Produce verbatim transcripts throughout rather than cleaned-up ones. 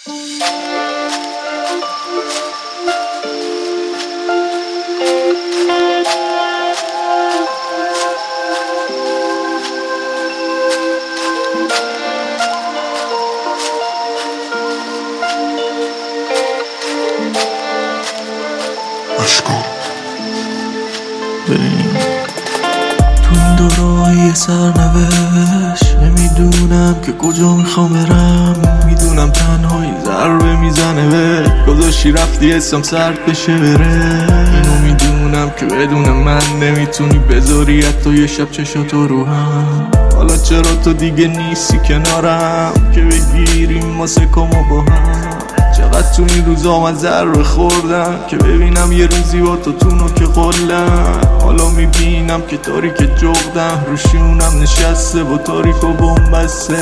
بریم تو این دورای سرنوشت، نمیدونم که کجا میخوام برم، میدونم تنهایی ضربه میزنه به گذاشتی رفتی اسم سرد بشه بره. اینو میدونم که بدون من نمیتونی بذاری حتی یه شب چشاتو رو هم. حالا چرا تو دیگه نیستی کنارم که بگیریم واسه کامو با هم. چقدر تو این روزا من ضربه خوردم که ببینم یه روزی با تو تونو که قلم. حالا میبینم که تاریک جغدم روشونم نشسته با تاریک و بومبسته.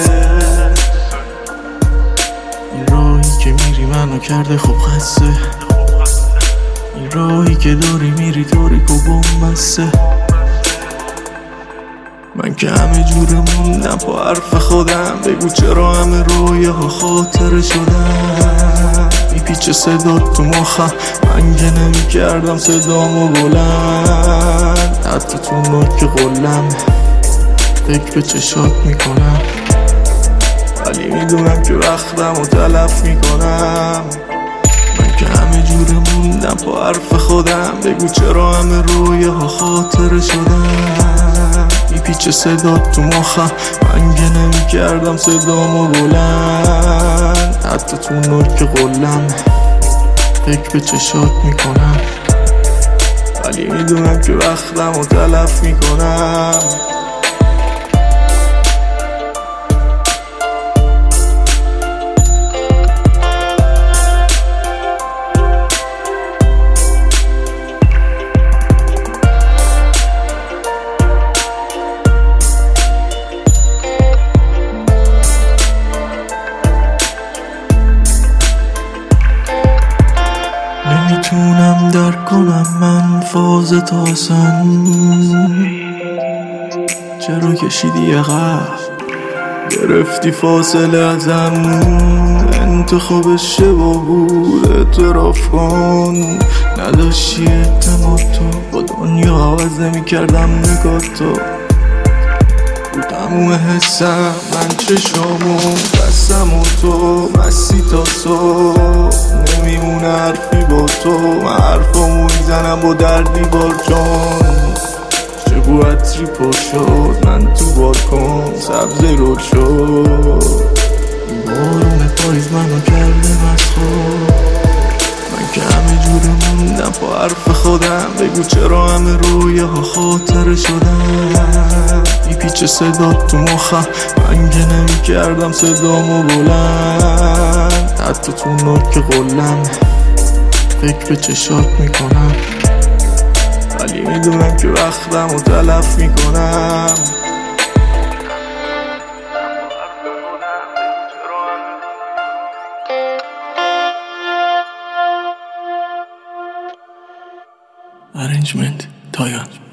این راهی که میری منو کرده خوب خسته، این راهی که داری میری تاریک و بومبسته. من که همه جوره موندم با حرف خودم، بگو چرا همه رویه ها خاطره شدم. میپیچه صدا تو مخم، من که نمی کردم صدامو بلند. حتی تو نوک قلم فکر به چشات میکنم، ولی میدونم که وقتمو تلف میکنم. من که همه جوره موندم با حرف خودم، بگو چرا همه رویه ها خاطره شدم. میپیچه صدا تو مخم، من که نمی کردم صدامو بلند. حتی تو نوک قلم فکر به چشات میکنم، ولی میدونم که وقتمو تلف میکنم. نمیتونم درک کنم من فاز تاسن، چرا کشیدی عقب گرفتی فاصله ازم. انتخاب اشتباه بود اعتراف کن، نداشتی اعتماد تو با دنیا عوض نمی کردم نگاه تو. رو تموم حسم من چشامو بستم و تو مستی تا صبح. نمیمونه حرفی با تو، من حرفامو میزنم با دردی بار جان. چه بو عطری پر شد من تو بالکن سبز رول شد. بارون پاییز منو کرده مسخور، من که همه جوره موندم با حرف خودم. بگو چرا همه رویه ها خاطره شدم. میپیچه صدا تو مخم، من که نمی کردم صدامو بلند. حتی تو نوک قلم فکر به چشات میکنم، ولی میدونم که وقتمو تلف میکنم. Arrangement Toyon.